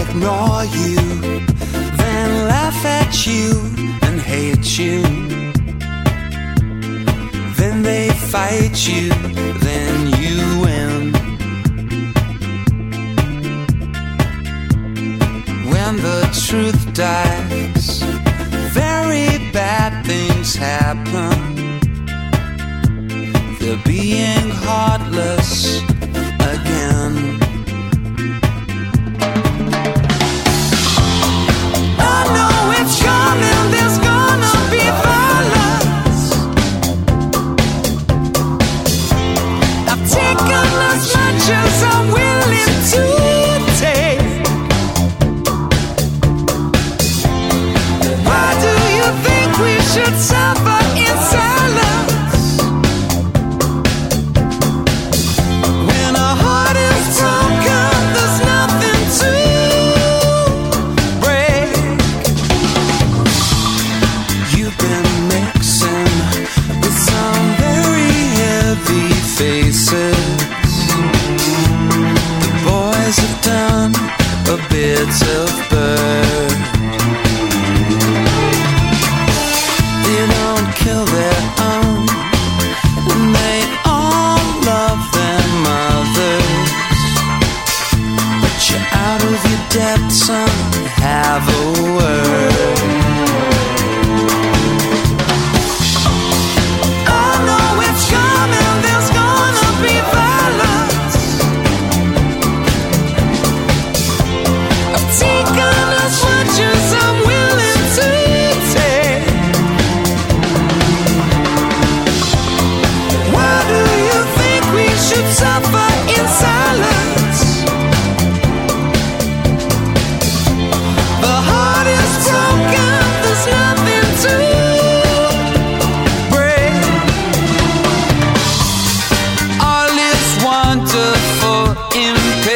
ignore you, then laugh at you and hate you. Then they fight you, then you win. When the truth dies, very bad things happen. They're being heartless again. I know it's coming, there's gonna be violence. I've taken as much as I'm willing to take. Why do you think we should suffer in silence? When our heart is broken, there's nothing to break. You've been mixing with some very heavy faces. The boys have done a bit of bird. They don't kill their own, and they all love their mothers. But you're out of your depth, son, have a word. I know it's coming, there's gonna be violence. I've taken as much as I'm willing to take. Why do you think we should suffer in silence? The heart is broken, there's nothing to break. All is wonderful in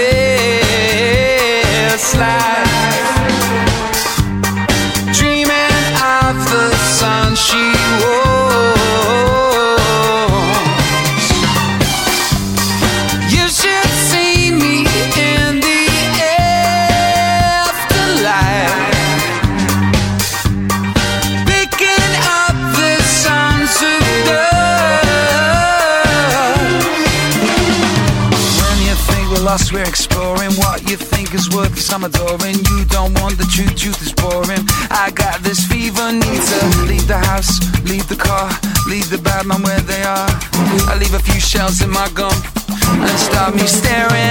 past life. Dreaming of the sun she was. You should see me in the afterlife, picking up the sons of dust. When you think we're lost, we're exploring what you think is worth some adoring. You don't want the truth, truth is boring. I got this fever, need to leave the house, leave the car, leave the bad man where they are. I leave a few shells in my gum and start me staring